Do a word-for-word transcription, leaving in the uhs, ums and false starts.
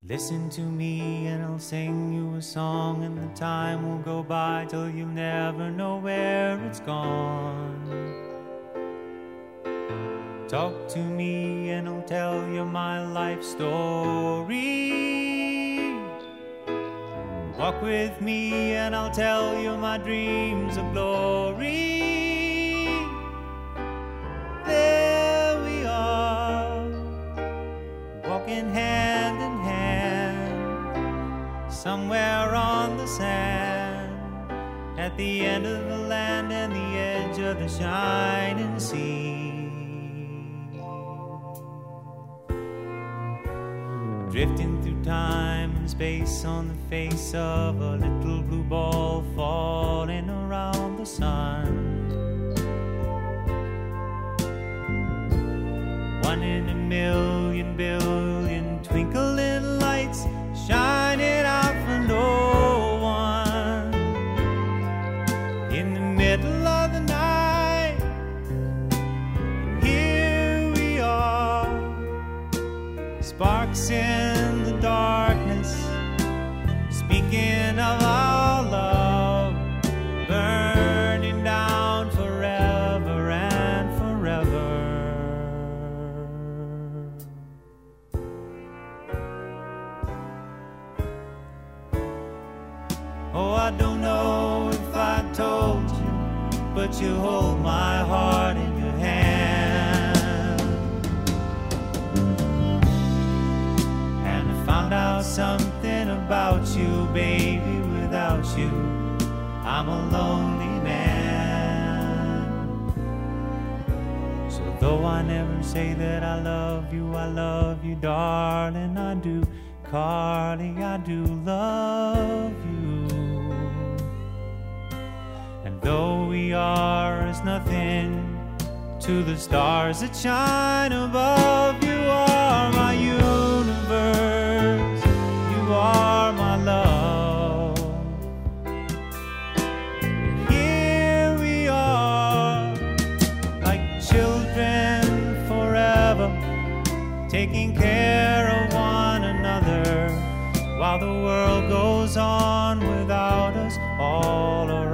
Listen to me and I'll sing you a song, and the time will go by till you'll never know where it's gone. Talk to me and I'll tell you my life story. Walk with me and I'll tell you my dreams of glory. There we are, walking hand in hand, somewhere on the sand, at the end of the land and the edge of the shining sea. Drifting through time and space on the face of a little blue ball falling around the sun. One in a million billion twinkling lights shining out for no one. In the middle of the night, here we are, sparks in the darkness, speaking of our love, burning down forever and forever. Oh, I don't know if I told you, but you hold my heart in your hand. And I found out something about you, baby. Without you, I'm a lonely man. So though I never say that I love you, I love you, darling, I do. Carly, I do love you. And though we are as nothing to the stars that shine above, you are my universe, you are my love. Here we are, like children forever, taking care of one another, while the world goes on without us all around.